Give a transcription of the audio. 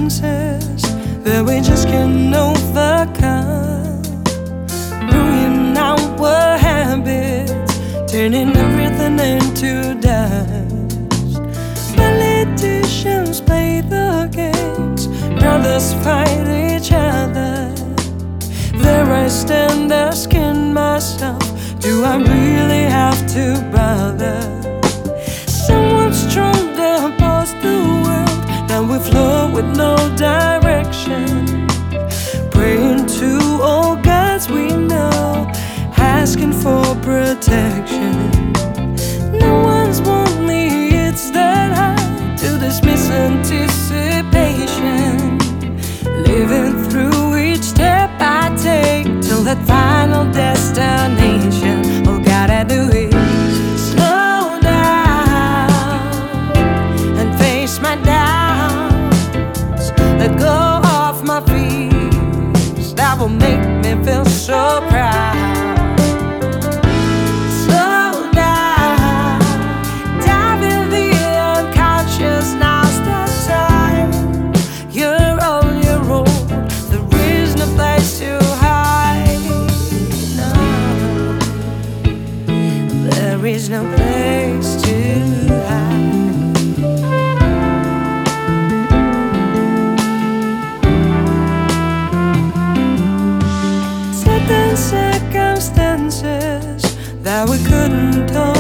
circumstances that we just can't overcome, ruin our habits, turning everything into dust. Politicians play the games, brothers fight each other. There I stand asking myself, do I really have to bother? Someone stronger pulls the world, now we float with no direction, praying to all gods we know, asking for protection. No one's warned me it's that hard to dismiss anticipation, living through each step I take till that final destination. All gotta do is slow down and face my doubts, let go of my fears that will make me feel so proud. Slow down, dive in the unconscious, now's the time. You're on your own, there is no place to hide. No, there is no place to hide. Certain circumstances that we couldn't